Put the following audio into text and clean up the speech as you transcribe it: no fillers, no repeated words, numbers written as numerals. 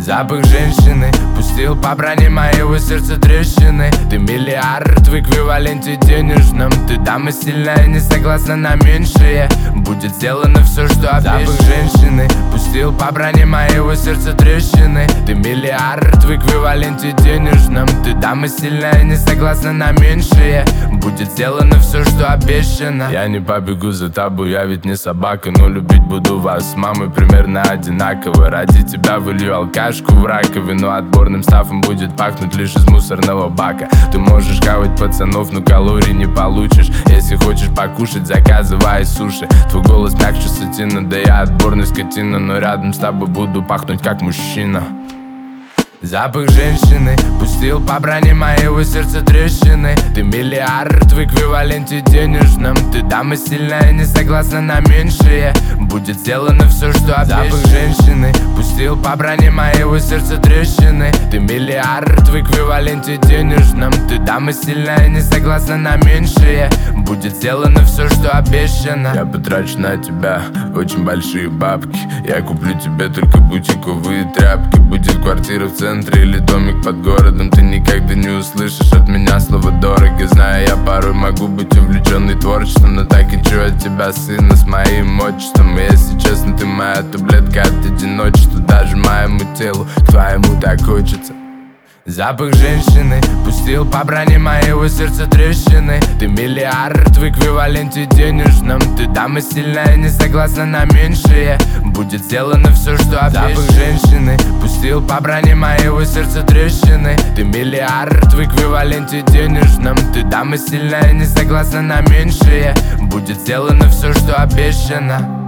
Запах женщины пустил по броне моего сердца трещины. Ты миллиард в эквиваленте денежном. Ты дама сильная, не согласна на меньшее. Будет сделано все, что обещано. Запах женщины пустил по броне моего сердца трещины. Ты миллиард в эквиваленте денежном. Ты дама сильная, не согласна на меньшее. Будет сделано все, что обещано. Я не побегу за тобой, я ведь не собака. Но любить буду вас с мамой примерно одинаково. Ради тебя вылью алкашку в раковину. Отборным стафом будет пахнуть лишь из мусорного бака. Ты можешь хавать пацанов, но калорий не получишь. Если хочешь покушать, заказывай суши. Твой голос мягче сатина, да я отборный скотина. Но рядом с тобой буду пахнуть как мужчина. Запах женщины пустил по броне моего сердца трещины. Ты миллиард в эквиваленте денежном. Ты дама сильная, не согласна на меньшее. Будет сделано все, что обещано. Запах женщины пустил по броне моего сердца трещины. Ты миллиард в эквиваленте денежном. Ты дама сильная, не согласна на меньшее. Будет сделано все, что обещано. Я потрачу на тебя очень большие бабки. Я куплю тебе только бутиковые тряпки. Будет квартира в центре или домик под городом. Ты никогда не услышишь от меня слово дорого. Знаю, я порой могу быть увлеченный творчеством, но так хочу от тебя сына с моим отчеством. И если честно, ты моя таблетка от одиночества. Даже моему телу к твоему так хочется. Запах женщины пустил по броне моего сердца трещины. Ты миллиард в эквиваленте денежном. Ты дама сильная, не согласна на меньшее. Будет сделано все, что обещано. Запах женщины пустил по броне моего сердца трещины. Ты миллиард в эквиваленте денежном. Ты дама сильная, не согласна на меньшее. Будет сделано все, что обещано.